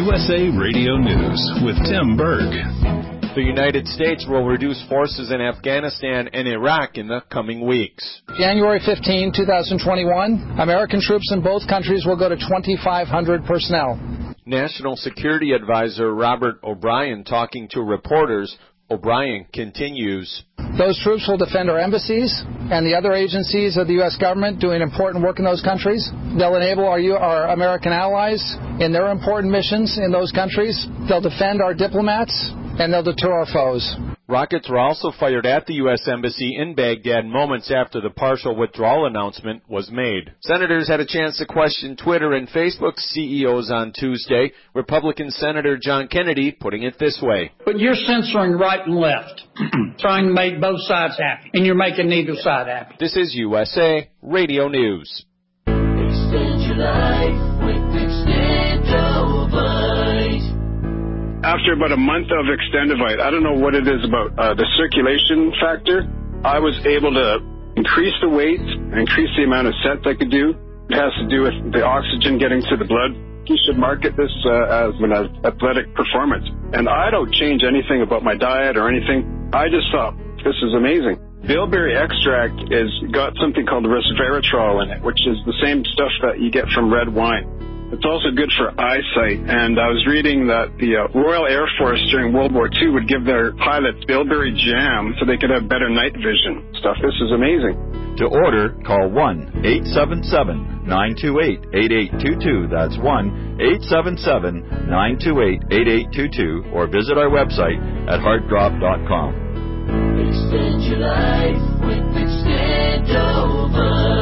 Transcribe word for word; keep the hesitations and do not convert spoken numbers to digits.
U S A Radio News with Tim Berg. The United States will reduce forces in Afghanistan and Iraq in the coming weeks. January fifteenth, twenty twenty-one, American troops in both countries will go to twenty-five hundred personnel. National Security Advisor Robert O'Brien talking to reporters. O'Brien continues. Those troops will defend our embassies and the other agencies of the U S government doing important work in those countries. They'll enable our, our American allies in their important missions in those countries. They'll defend our diplomats, and they'll deter our foes. Rockets were also fired at the U S Embassy in Baghdad moments after the partial withdrawal announcement was made. Senators had a chance to question Twitter and Facebook C E Os on Tuesday. Republican Senator John Kennedy putting it this way. But you're censoring right and left, trying to make both sides happy, and you're making neither side happy. This is U S A Radio News. Extend your life with Extendovite. After about a month of Extendovite, I don't know what it is about uh, the circulation factor. I was able to increase the weight, increase the amount of sets I could do. It has to do with the oxygen getting to the blood. You should market this uh, as an athletic performance. And I don't change anything about my diet or anything. I just thought, this is amazing. Bilberry extract is got something called resveratrol in it, which is the same stuff that you get from red wine. It's also good for eyesight, and I was reading that the uh, Royal Air Force during World War Two would give their pilots bilberry jam so they could have better night vision stuff. This is amazing. To order, call one eight seven seven, nine two eight, eight eight two two. That's one eight seven seven, nine two eight, eight eight two two, or visit our website at heart drop dot com. Extend your life with Extendovite.